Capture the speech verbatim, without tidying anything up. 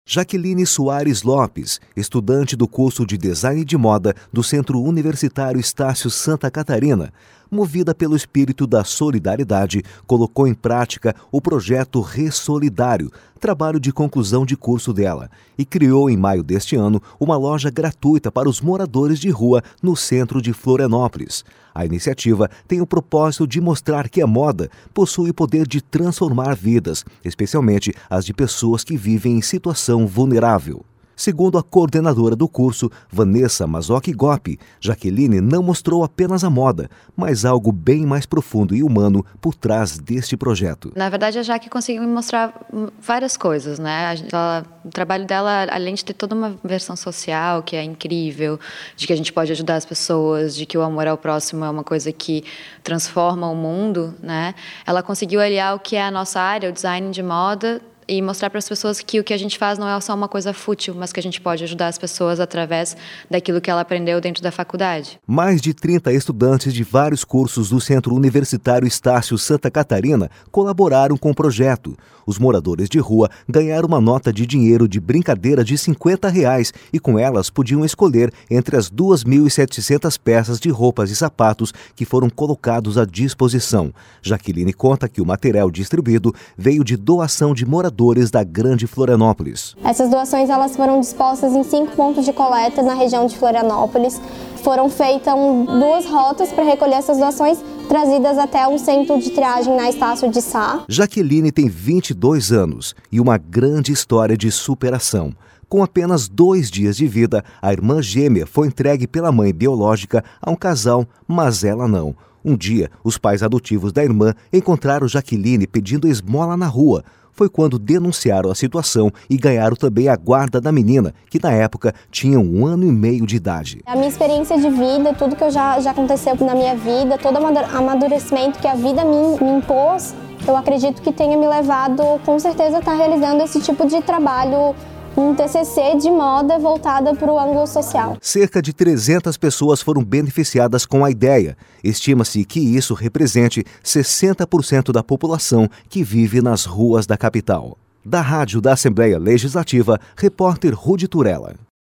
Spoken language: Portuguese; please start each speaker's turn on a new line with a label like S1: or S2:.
S1: Jaqueline Soares Lopes, estudante do curso de Design de Moda do Centro Universitário Estácio Santa Catarina, movida pelo espírito da solidariedade, colocou em prática o projeto Ressolidário, trabalho de conclusão de curso dela, e criou em maio deste ano uma loja gratuita para os moradores de rua no centro de Florianópolis. A iniciativa tem o propósito de mostrar que a moda possui o poder de transformar vidas, especialmente as de pessoas que vivem em situação vulnerável. Segundo a coordenadora do curso, Vanessa Mazzocchi Goppi, Jaqueline não mostrou apenas a moda, mas algo bem mais profundo e humano por trás deste projeto.
S2: Na verdade, a Jaque conseguiu me mostrar várias coisas, né? Ela, o trabalho dela, além de ter toda uma versão social, que é incrível, de que a gente pode ajudar as pessoas, de que o amor ao próximo é uma coisa que transforma o mundo, né? Ela conseguiu aliar o que é a nossa área, o design de moda, e mostrar para as pessoas que o que a gente faz não é só uma coisa fútil, mas que a gente pode ajudar as pessoas através daquilo que ela aprendeu dentro da faculdade.
S1: Mais de trinta estudantes de vários cursos do Centro Universitário Estácio Santa Catarina colaboraram com o projeto. Os moradores de rua ganharam uma nota de dinheiro de brincadeira de cinquenta reais e com elas podiam escolher entre as duas mil e setecentas peças de roupas e sapatos que foram colocados à disposição. Jaqueline conta que o material distribuído veio de doação de moradores da Grande Florianópolis.
S3: Essas doações elas foram dispostas em cinco pontos de coleta na região de Florianópolis. Foram feitas duas rotas para recolher essas doações, trazidas até um centro de triagem na Estácio de Sá.
S1: Jaqueline tem vinte e dois anos e uma grande história de superação. Com apenas dois dias de vida, a irmã gêmea foi entregue pela mãe biológica a um casal, mas ela não. Um dia, os pais adotivos da irmã encontraram Jaqueline pedindo esmola na rua. Foi quando denunciaram a situação e ganharam também a guarda da menina, que na época tinha um ano e meio de idade.
S3: A minha experiência de vida, tudo que eu já, já aconteceu na minha vida, todo o amadurecimento que a vida me, me impôs, eu acredito que tenha me levado, com certeza, a estar realizando esse tipo de trabalho, um T C C de moda voltada para o ângulo social.
S1: Cerca de trezentas pessoas foram beneficiadas com a ideia. Estima-se que isso represente sessenta por cento da população que vive nas ruas da capital. Da Rádio da Assembleia Legislativa, repórter Rudy Turella.